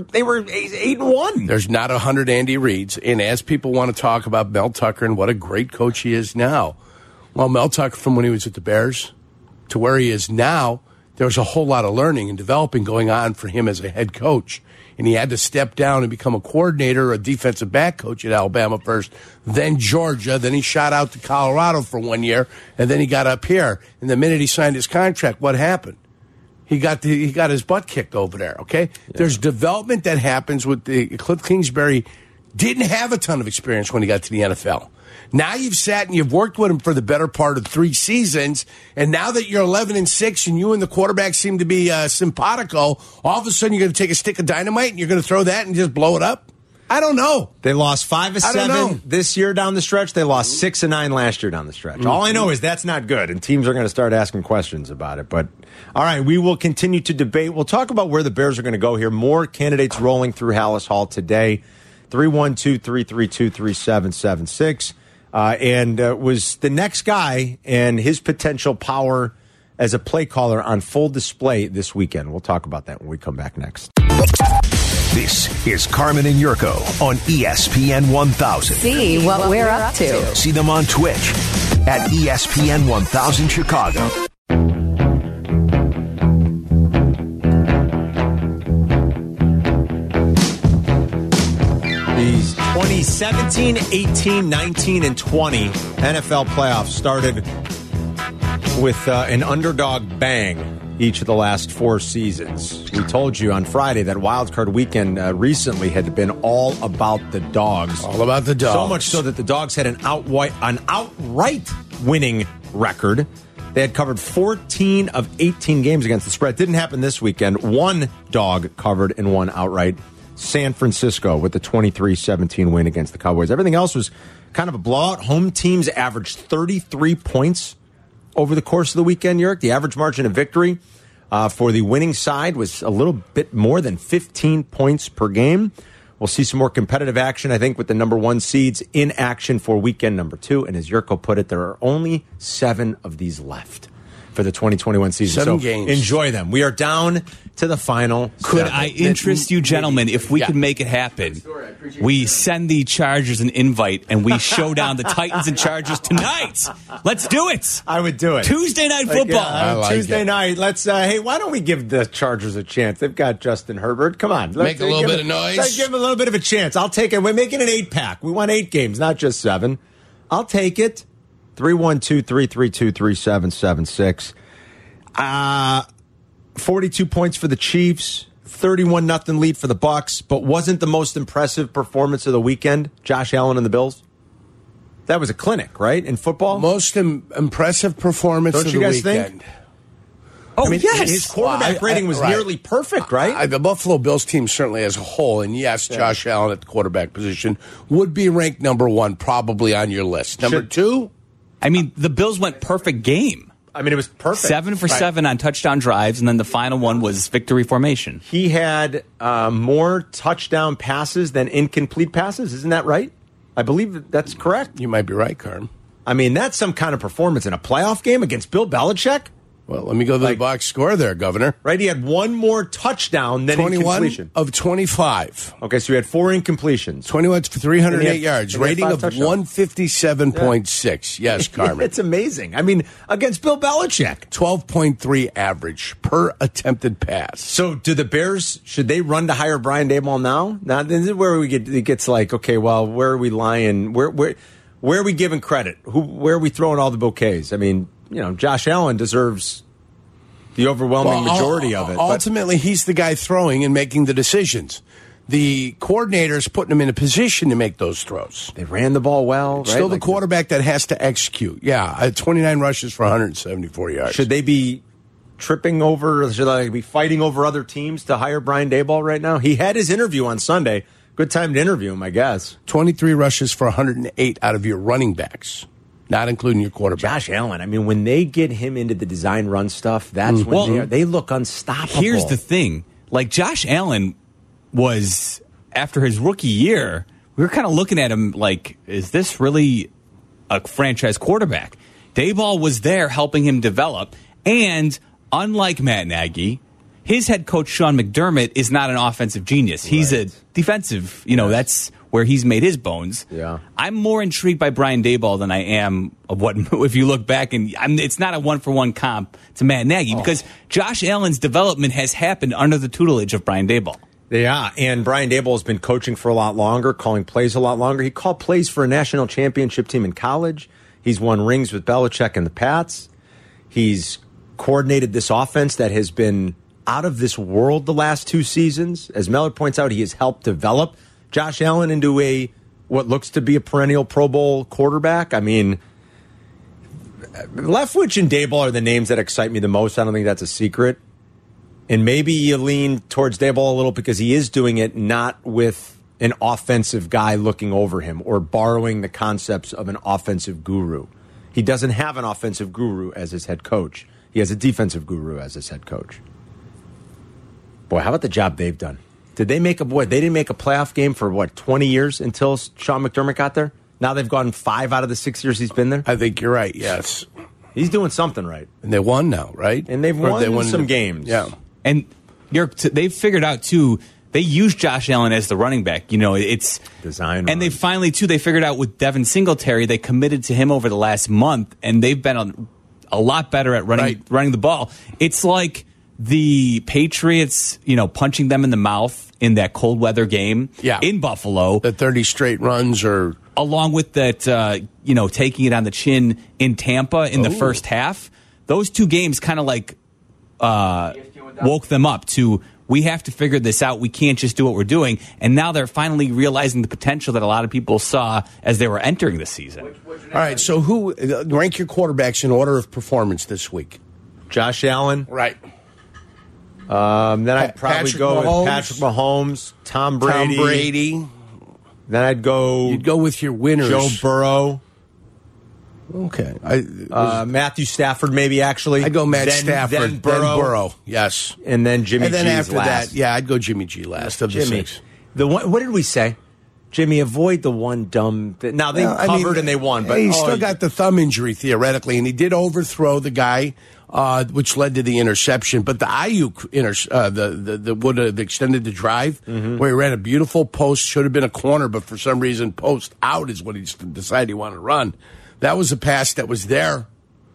E: 8-1.
F: There's not 100 Andy Reids, and as people want to talk about Mel Tucker and what a great coach he is now, well, Mel Tucker from when he was at the Bears to where he is now, there was a whole lot of learning and developing going on for him as a head coach. And he had to step down and become a coordinator, a defensive back coach at Alabama first, then Georgia. Then he shot out to Colorado for 1 year, and then he got up here. And the minute he signed his contract, what happened? He got his butt kicked over there, okay? Yeah. There's development that happens with Cliff Kingsbury didn't have a ton of experience when he got to the NFL. Now you've sat and you've worked with him for the better part of 3 seasons, and now that you're 11-6 and you and the quarterback seem to be simpatico, all of a sudden you're going to take a stick of dynamite and you're going to throw that and just blow it up? I don't know.
E: They lost 5 of 7 this year down the stretch. They lost 6 of 9 last year down the stretch. Mm-hmm. All I know is that's not good, and teams are going to start asking questions about it. But, all right, we will continue to debate. We'll talk about where the Bears are going to go here. More candidates rolling through Hallis Hall today. 312-332-3776. Was the next guy and his potential power as a play caller on full display this weekend. We'll talk about that when we come back next.
A: This is Carmen and Yurko on ESPN 1000.
B: See what we're up to.
A: See them on Twitch at ESPN 1000 Chicago.
E: These 2017, 18, 19, and 20 NFL playoffs started with an underdog bang each of the last 4 seasons. We told you on Friday that Wild Card Weekend recently had been all about the dogs.
F: All about the dogs.
E: So much so that the dogs had an outright winning record. They had covered 14 of 18 games against the spread. Didn't happen this weekend. 1 dog covered and 1 outright. San Francisco with the 23-17 win against the Cowboys. Everything else was kind of a blowout. Home teams averaged 33 points over the course of the weekend, York. The average margin of victory for the winning side was a little bit more than 15 points per game. We'll see some more competitive action, I think, with the number 1 seeds in action for weekend number 2. And as Yurko put it, there are only 7 of these left. for the 2021 season.
F: 7 games.
E: Enjoy them. We are down to the final.
G: Could I interest you, gentlemen, if we could make it happen? We send the Chargers an invite and we show down the Titans and Chargers tonight. Let's do it.
E: I would do it.
G: Tuesday night football.
F: like
E: Tuesday
F: it.
E: night. Let's. Hey, why don't we give the Chargers a chance? They've got Justin Herbert. Come on,
F: Make a little bit of noise.
E: Let's give them a little bit of a chance. I'll take it. We're making an 8-pack. We want 8 games, not just 7. I'll take it. 312-332-3776. 42 points for the Chiefs, 31-0 lead for the Bucs, but wasn't the most impressive performance of the weekend Josh Allen and the Bills? That was a clinic, right, in football?
F: Most impressive performance
E: Don't
F: of
E: you
F: the
E: guys
F: weekend.
E: think? Oh, yes. His quarterback
F: Well,
E: rating was
F: right.
E: nearly perfect, right?
F: The Buffalo Bills team certainly as a whole, and yes, Josh Allen at the quarterback position would be ranked number 1 probably on your list. Number 2?
G: I mean, the Bills went perfect game.
E: I mean, it was perfect.
G: 7 for 7 on touchdown drives, and then the final one was victory formation.
E: He had more touchdown passes than incomplete passes. Isn't that right? I believe that's correct.
F: You might be right, Carm.
E: I mean, that's some kind of performance in a playoff game against Bill Belichick.
F: Well, let me go to the box score there, Governor.
E: Right, he had one more touchdown than
F: 21
E: incompletion.
F: of 25.
E: Okay, so he had 4 incompletions.
F: 21 for 308 yards.
E: and he had
F: Rating
E: 5
F: of
E: touchdowns.
F: 157.6. Yes, Carmen.
E: It's amazing. I mean, against Bill Belichick.
F: 12.3 average per attempted pass.
E: So do the Bears, should they run to hire Brian Daboll now? Now, this is where it gets like, okay, well, where are we lying? Where are we giving credit? Where are we throwing all the bouquets? I mean, you know, Josh Allen deserves the overwhelming majority of it.
F: Ultimately, he's the guy throwing and making the decisions. The coordinator's putting him in a position to make those throws.
E: They ran the ball well. Right?
F: Still the quarterback that has to execute. Yeah, 29 rushes for 174 yards.
E: Should they be tripping over, should they be fighting over other teams to hire Brian Daboll right now? He had his interview on Sunday. Good time to interview him, I guess.
F: 23 rushes for 108 out of your running backs, not including your quarterback.
E: Josh Allen, I mean, when they get him into the design run stuff, that's when they look unstoppable.
G: Here's the thing. Like, Josh Allen was, after his rookie year, we were kind of looking at him like, is this really a franchise quarterback? Daboll was there helping him develop, and unlike Matt Nagy, his head coach, Sean McDermott, is not an offensive genius. He's a defensive, that's where he's made his bones.
E: Yeah.
G: I'm more intrigued by Brian Daboll than I am of what, if you look back, and it's not a one-for-one comp to Matt Nagy, because Josh Allen's development has happened under the tutelage of Brian Daboll.
E: Yeah, and Brian Daboll has been coaching for a lot longer, calling plays a lot longer. He called plays for a national championship team in college. He's won rings with Belichick and the Pats. He's coordinated this offense that has been out of this world the last 2 seasons. As Mellor points out, he has helped develop Josh Allen into what looks to be a perennial Pro Bowl quarterback. I mean, Leftwich and Daboll are the names that excite me the most. I don't think that's a secret. And maybe you lean towards Daboll a little because he is doing it not with an offensive guy looking over him or borrowing the concepts of an offensive guru. He doesn't have an offensive guru as his head coach. He has a defensive guru as his head coach. Boy, how about the job they've done? Did they make they didn't make a playoff game for 20 years until Sean McDermott got there? Now they've gone 5 out of the 6 years he's been there?
F: I think you're right, yes.
E: He's doing something right.
F: And they won now, right?
E: And they've won some games.
F: Yeah.
G: And they've figured out, too, they use Josh Allen as the running back. It's
E: design.
G: And they finally, too, they figured out with Devin Singletary, they committed to him over the last month, and they've been a lot better at running the ball. It's like the Patriots, punching them in the mouth in that cold weather game in Buffalo.
F: The 30 straight runs or...
G: Along with that, taking it on the chin in Tampa in the first half. Those 2 games kind of like woke them up to, we have to figure this out. We can't just do what we're doing. And now they're finally realizing the potential that a lot of people saw as they were entering the season.
F: All right, so who rank your quarterbacks in order of performance this week?
E: Josh Allen.
F: Right.
E: Then I'd probably go with Patrick Mahomes, Tom Brady. Then I'd go...
F: You'd go with your winners.
E: Joe Burrow.
F: Okay.
E: Matthew Stafford, maybe, actually.
F: I'd go Stafford, then Burrow. Yes.
E: And then Jimmy G.
F: And then after
E: last.
F: that, I'd go Jimmy G last of the 6.
E: What did we say? Jimmy, avoid the one dumb. Now they covered and they won, but
F: he still got the thumb injury theoretically, and he did overthrow the guy, which led to the interception. But the Ayuk the would have extended the drive where he ran a beautiful post, should have been a corner, but for some reason post out is what he decided he wanted to run. That was a pass that was there,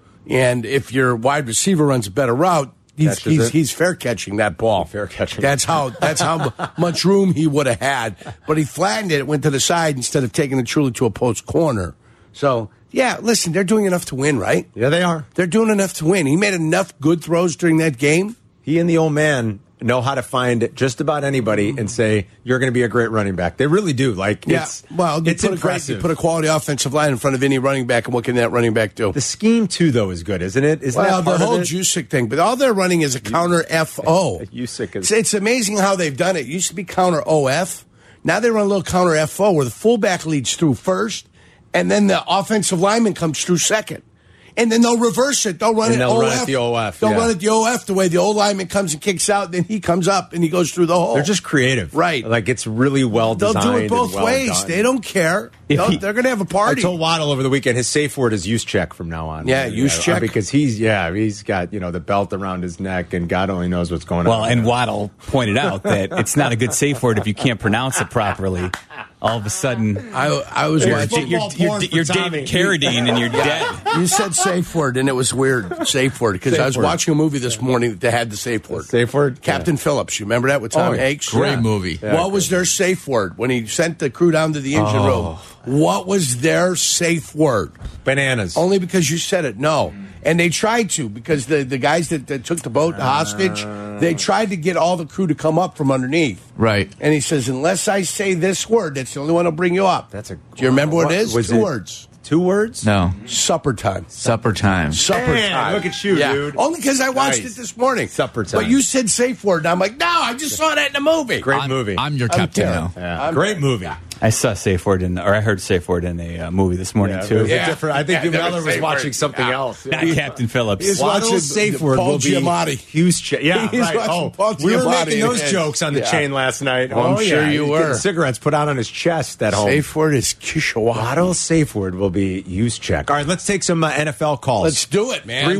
F: and if your wide receiver runs a better route, he's fair catching that ball.
E: Fair catching.
F: That's how much room he would have had. But he flattened it. It went to the side instead of taking it truly to a post corner. So, yeah, listen, they're doing enough to win, right?
E: Yeah, they are.
F: They're doing enough to win. He made enough good throws during that game.
E: He and the old man know how to find just about anybody and say, you're going to be a great running back. They really do. It's impressive.
F: You put a quality offensive line in front of any running back, and what can that running back do?
E: The scheme, too, though, is good, isn't it? Isn't that
F: the whole Jusic thing. But all they're running is a counter FO. It's amazing how they've done it. It used to be counter OF. Now they run a little counter FO where the fullback leads through first, and then the offensive lineman comes through second. And then they'll reverse it. They'll run it OF.
E: Run it the OF.
F: They'll run it the OF the way the old lineman comes and kicks out, then he comes up and he goes through the hole.
E: They're just creative.
F: Right.
E: It's really well designed.
F: They'll do it both ways.
E: Done.
F: They don't care. They're going to have a party.
E: I told Waddle over the weekend his safe word is Juszczyk from now on.
F: Yeah, Juszczyk.
E: Because he's got, the belt around his neck and God only knows what's going on.
G: Well, and Waddle pointed out that it's not a good safe word if you can't pronounce it properly. All of a sudden,
F: I was watching.
G: You're David Carradine and you're dead.
F: You said safe word, and it was weird, safe word, because I was watching a movie this morning that had the safe word.
E: Safe word?
F: Captain Phillips. You remember that with Tom Hanks?
H: Great movie.
F: Yeah. What was their safe word when he sent the crew down to the engine room? What was their safe word?
E: Bananas.
F: Only because you said it. No. And they tried to, because the guys that took the boat hostage, they tried to get all the crew to come up from underneath.
H: Right.
F: And he says, unless I say this word, that's the only one that'll bring you up. Do you remember what it is? Two words.
E: 2 words?
H: No.
F: Supper time.
H: Supper time.
F: Supper time.
E: Look at you, dude.
F: Only because I watched it this morning.
E: Supper time.
F: But you said safe word, and I'm like, no, I just saw that in the movie.
E: Great movie.
H: I'm your captain now.
E: Yeah. Great movie.
G: I saw safe word I heard safe word in a movie this morning too.
E: Different. I think Miller was watching something else.
G: Not Captain Phillips.
F: He's watching
E: safe word
F: Paul
E: will be
F: Giamatti.
E: Juszczyk. Yeah,
F: He's
E: right.
F: Paul
E: We were
F: Giamatti
E: making those jokes on the chain last night.
F: I'm sure you were.
E: Getting cigarettes put out on his chest at home.
F: Safe word is Kishawati.
E: Waddle's safe word will be Juszczyk. All right, let's take some NFL calls.
F: Let's do it, man.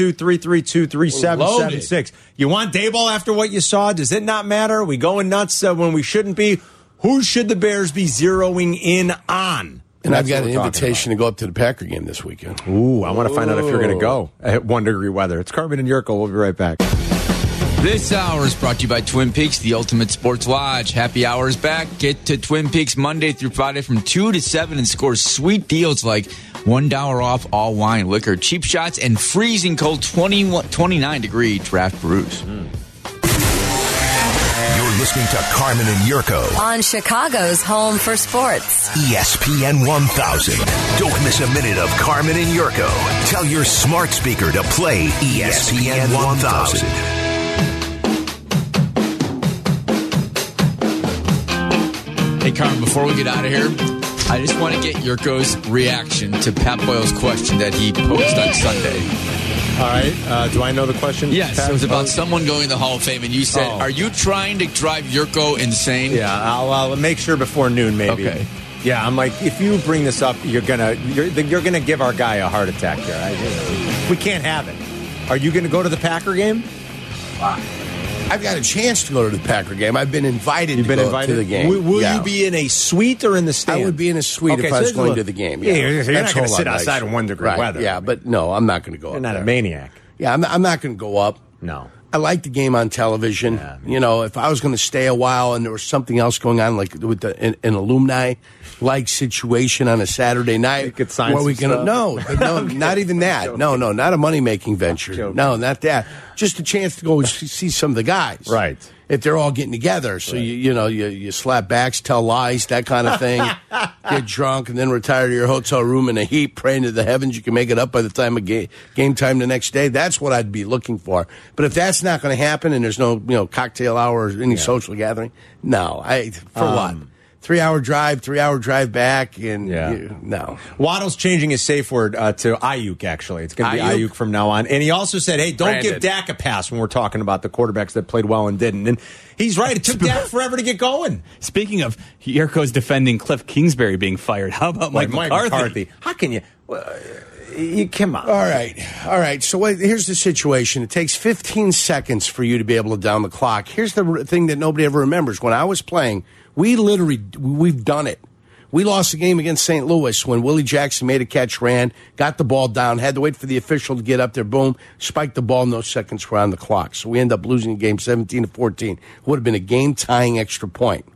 E: 312-332-3776. You want Daboll after what you saw? Does it not matter? Are we going nuts when we shouldn't be? Who should the Bears be zeroing in on?
F: And I've got an invitation to go up to the Packer game this weekend.
E: Ooh, I want to find out if you're going to go at 1 degree weather. It's Carmen and Yurko. We'll be right back.
H: This hour is brought to you by Twin Peaks, the ultimate sports lodge. Happy hour is back. Get to Twin Peaks Monday through Friday from 2 to 7 and score sweet deals like $1 off all wine, liquor, cheap shots, and freezing cold 29-degree draft brews.
A: You're listening to Carmen and Yurko
B: on Chicago's home for sports.
A: ESPN 1000. Don't miss a minute of Carmen and Yurko. Tell your smart speaker to play ESPN 1000.
H: Hey, Carmen, before we get out of here, I just want to get Yurko's reaction to Pat Boyle's question that he posed on Sunday.
E: All right. Do I know the question?
H: Yes. Pat, it was about someone going to the Hall of Fame, and you said, are you trying to drive Yurko insane?
E: Yeah, I'll make sure before noon, maybe. Okay. Yeah, I'm like, if you bring this up, you're gonna give our guy a heart attack here. We can't have it. Are you going to go to the Packer game?
F: I've got a chance to go to the Packer game. I've been invited to the game.
E: Will you be in a suite or in the stand?
F: I would be in a suite if I was going to the game.
E: Yeah, you're not going to sit outside in 1 degree weather.
F: Yeah, but no, I'm not going to go
E: You're
F: up
E: not
F: there.
E: a maniac.
F: Yeah, I'm not going to go up.
E: No.
F: I like the game on television. Yeah, if I was going to stay a while and there was something else going on, like with an alumni-like situation on a Saturday night,
E: you could sign
F: where we can no, not even that. No, not a money-making venture. No, not that. Just a chance to go see some of the guys.
E: Right.
F: If they're all getting together, so you slap backs, tell lies, that kind of thing, get drunk, and then retire to your hotel room in a heap, praying to the heavens you can make it up by the time of game time the next day. That's what I'd be looking for. But if that's not going to happen, and there's no cocktail hour or any social gathering, no. For what? 3-hour drive back, and no.
E: Waddle's changing his safe word to Ayuk, actually. It's going to be Ayuk from now on. And he also said, hey, don't give Dak a pass when we're talking about the quarterbacks that played well and didn't. And he's right. It took Dak forever to get going.
G: Speaking of, Yurko's defending Cliff Kingsbury being fired. How about Mike McCarthy?
E: How can you... You come on.
F: All right. So here's the situation. It takes 15 seconds for you to be able to down the clock. Here's the thing that nobody ever remembers. When I was playing, we've done it. We lost the game against St. Louis when Willie Jackson made a catch, ran, got the ball down, had to wait for the official to get up there, boom, spiked the ball, no seconds were on the clock. So we end up losing the game 17-14. It would have been a game-tying extra point.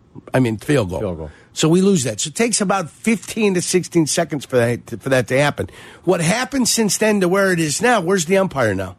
F: Field goal. So we lose that. So it takes about 15 to 16 seconds for that to happen. What happened since then to where it is now, where's the umpire now?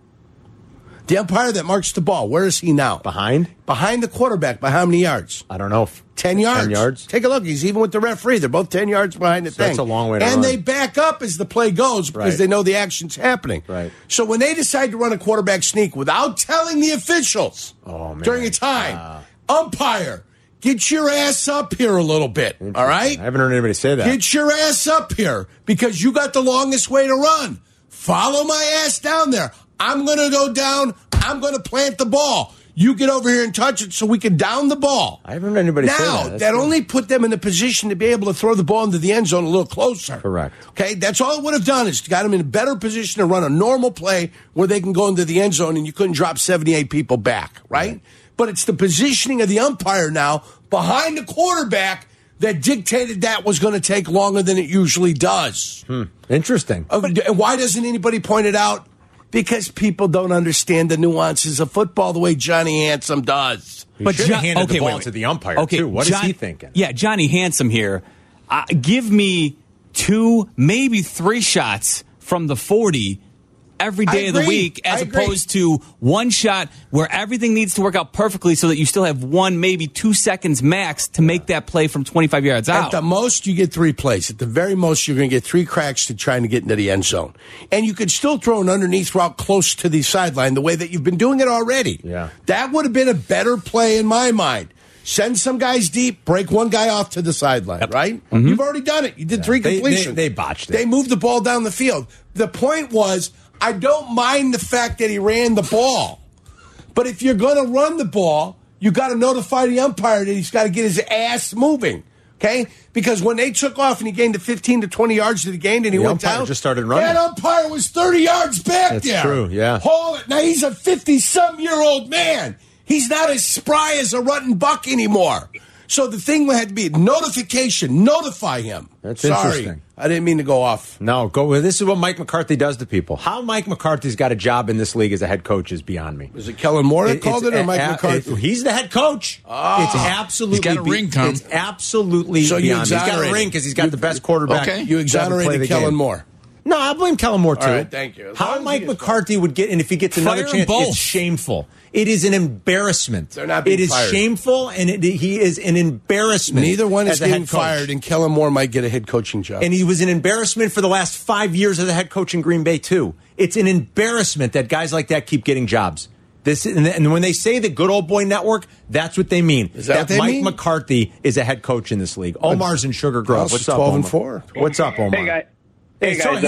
F: The umpire that marks the ball, where is he now?
E: Behind
F: the quarterback, by how many yards?
E: I don't know.
F: 10 yards.
E: 10 yards.
F: Take a look. He's even with the referee. They're both 10 yards behind the thing.
E: That's a long way to run.
F: And they back up as the play goes because they know the action's happening.
E: Right.
F: So when they decide to run a quarterback sneak without telling the officials during a time, umpire, get your ass up here a little bit, all right?
E: I haven't heard anybody say that.
F: Get your ass up here because you got the longest way to run. Follow my ass down there. I'm going to go down. I'm going to plant the ball. You get over here and touch it so we can down the ball.
E: I haven't heard anybody say that.
F: Now, that only put them in a position to be able to throw the ball into the end zone a little closer.
E: Correct.
F: Okay, that's all it would have done is got them in a better position to run a normal play where they can go into the end zone and you couldn't drop 78 people back, right? But it's the positioning of the umpire now behind the quarterback that dictated that was going to take longer than it usually does.
E: Interesting.
F: And why doesn't anybody point it out? Because people don't understand the nuances of football the way Johnny Handsome does.
E: But should have handed the ball to the umpire, too. What is he thinking?
G: Yeah, Johnny Handsome here. Give me 2, maybe 3 shots from the 40 every day of the week as opposed to one shot where everything needs to work out perfectly so that you still have 1, maybe 2 seconds max to make that play from 25 yards out.
F: At the most, you get 3 plays. At the very most, you're going to get 3 cracks to trying to get into the end zone. And you could still throw an underneath route close to the sideline the way that you've been doing it already.
E: Yeah.
F: That would have been a better play in my mind. Send some guys deep, break one guy off to the sideline, right? Mm-hmm. You've already done it. You did 3 completions.
E: They botched it.
F: They moved the ball down the field. The point was, I don't mind the fact that he ran the ball. But if you're going to run the ball, you got to notify the umpire that he's got to get his ass moving. Okay? Because when they took off and he gained the 15 to 20 yards to the gain and he went down,
E: just started running.
F: That umpire was 30 yards back there.
E: That's true, yeah.
F: Haul it. Now he's a 50-some-year-old man. He's not as spry as a rutting buck anymore. So the thing had to be notification. Notify him.
E: That's interesting.
F: I didn't mean to go off.
E: No, go. This is what Mike McCarthy does to people. How Mike McCarthy's got a job in this league as a head coach is beyond me.
F: Is it Kellen Moore that called it or Mike McCarthy?
E: He's the head coach.
F: It's
E: absolutely.
H: He's got a ring, Tom.
E: It's absolutely
F: so
E: beyond me. He's got a ring because he's got the best quarterback.
H: Okay.
F: You exonerated Kellen Moore.
E: No, I blame Kellen Moore, too.
F: All right, thank you.
E: How Mike McCarthy would get, and if he gets another chance, it's shameful. It is an embarrassment.
F: They're not being fired.
E: It is shameful, and he is an embarrassment.
F: Neither one is getting fired, and Kellen Moore might get a head coaching job.
E: And he was an embarrassment for the last 5 years as the head coach in Green Bay, too. It's an embarrassment that guys like that keep getting jobs. And when they say the good old boy network, that's what they mean.
F: Is that what they
E: Mike
F: mean?
E: McCarthy is a head coach in this league. Omar's in Sugar Grove. What's up,
F: 12-4.
E: What's up, Omar?
I: Hey, guys.
E: Hey, hold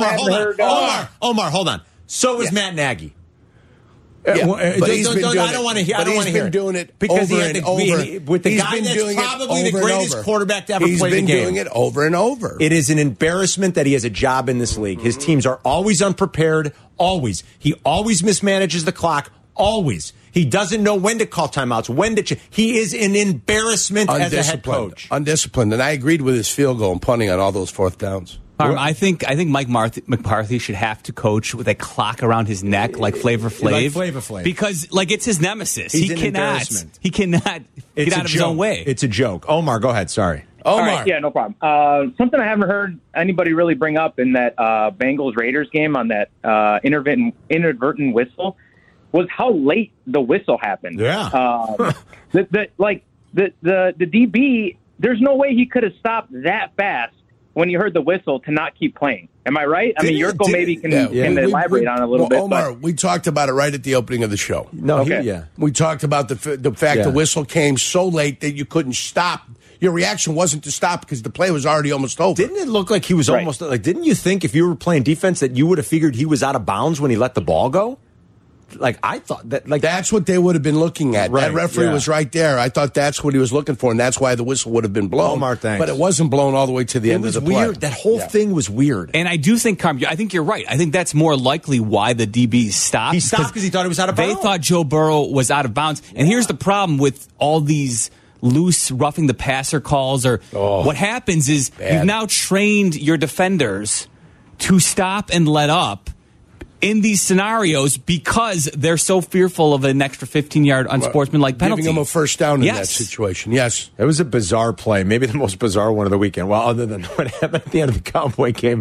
E: on. Omar, hold on. So is Matt Nagy.
F: Yeah, but he's been doing it.
E: I don't want to hear. I don't want to hear
F: doing it
E: because
F: over and over
E: with the guy that's probably the greatest quarterback to ever play the game.
F: He's been doing it over and over.
E: It is an embarrassment that he has a job in this league. His teams are always unprepared. Always. He always mismanages the clock. Always. He doesn't know when to call timeouts. He is an embarrassment as a head coach.
F: Undisciplined. And I agreed with his field goal and punting on all those 4th downs.
G: I think Mike McCarthy should have to coach with a clock around his neck like Flavor Flav.
E: Like Flavor Flav.
G: Because it's his nemesis. He cannot get out of his own way.
E: It's a joke. Omar, go ahead. Sorry.
F: Omar.
I: Right, yeah, no problem. Something I haven't heard anybody really bring up in that Bengals-Raiders game on that inadvertent whistle was how late the whistle happened.
E: Yeah.
I: The DB, there's no way he could have stopped that fast when you heard the whistle to not keep playing. Am I right? I mean, Yurko maybe can elaborate on it a little bit.
F: Omar, we talked about it right at the opening of the show.
E: No,
I: okay.
F: We talked about the fact the whistle came so late that you couldn't stop. Your reaction wasn't to stop because the play was already almost over.
E: Didn't it look like he was almost like? Didn't you think if you were playing defense that you would have figured he was out of bounds when he let the ball go? Like I thought that, like
F: that's what they would have been looking at.
E: Right,
F: that referee was right there. I thought that's what he was looking for, and that's why the whistle would have been blown.
E: Omar, thanks.
F: But it wasn't blown all the way to the end of the play.
E: Weird. That whole thing was weird.
G: And I do think, Carm, I think you're right. I think that's more likely why the DB stopped.
E: He stopped because he thought he was out of bounds.
G: They thought Joe Burrow was out of bounds. And here's the problem with all these loose roughing the passer calls. Or what happens is you've now trained your defenders to stop and let up in these scenarios because they're so fearful of an extra 15-yard unsportsmanlike penalty.
F: Giving them a first down in that situation. Yes.
E: It was a bizarre play, maybe the most bizarre one of the weekend. Well, other than what happened at the end of the Cowboy game.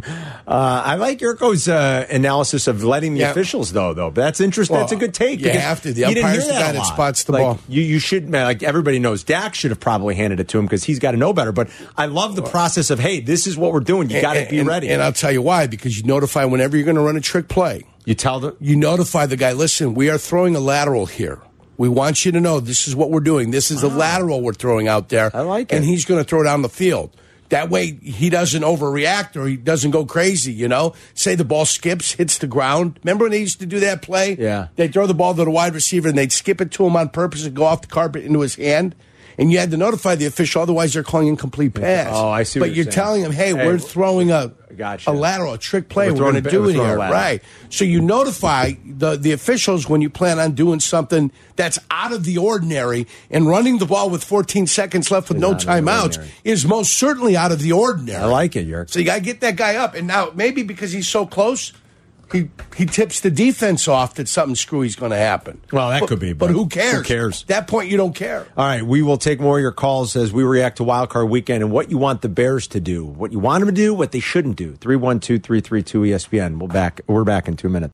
E: I like Yurko's analysis of letting the officials, though. But that's interesting.
F: Well,
E: that's a good take.
F: You have to. The umpire's the guy that spots the ball.
E: You should, like everybody knows, Dak should have probably handed it to him because he's got to know better. But I love the process of, hey, this is what we're doing. You got to be ready.
F: And I'll tell you why, because you notify whenever you're going to run a trick play.
E: You
F: notify the guy, listen, we are throwing a lateral here. We want you to know this is what we're doing. This is a lateral we're throwing out there.
E: I like it.
F: And he's going to throw down the field. That way he doesn't overreact or he doesn't go crazy, you know? Say the ball skips, hits the ground. Remember when they used to do that play?
E: Yeah.
F: They'd throw the ball to the wide receiver and they'd skip it to him on purpose and go off the carpet into his hand. And you had to notify the official, otherwise they're calling incomplete pass.
E: Oh, I see.
F: But you're telling them, hey, we're throwing a lateral, a trick play. We're going to do it here, right? So you notify the officials when you plan on doing something that's out of the ordinary, and running the ball with 14 seconds left with no timeouts is most certainly out of the ordinary.
E: I like it, Yerk.
F: So you got to get that guy up, and now maybe because he's so close. He tips the defense off that something screwy's going to happen.
E: Well, that could be.
F: But who cares?
E: Who cares?
F: At that point, you don't care.
E: All right, we will take more of your calls as we react to Wild Card Weekend and what you want the Bears to do, what you want them to do, what they shouldn't do. 312-332-ESPN. We're back in 2 minutes.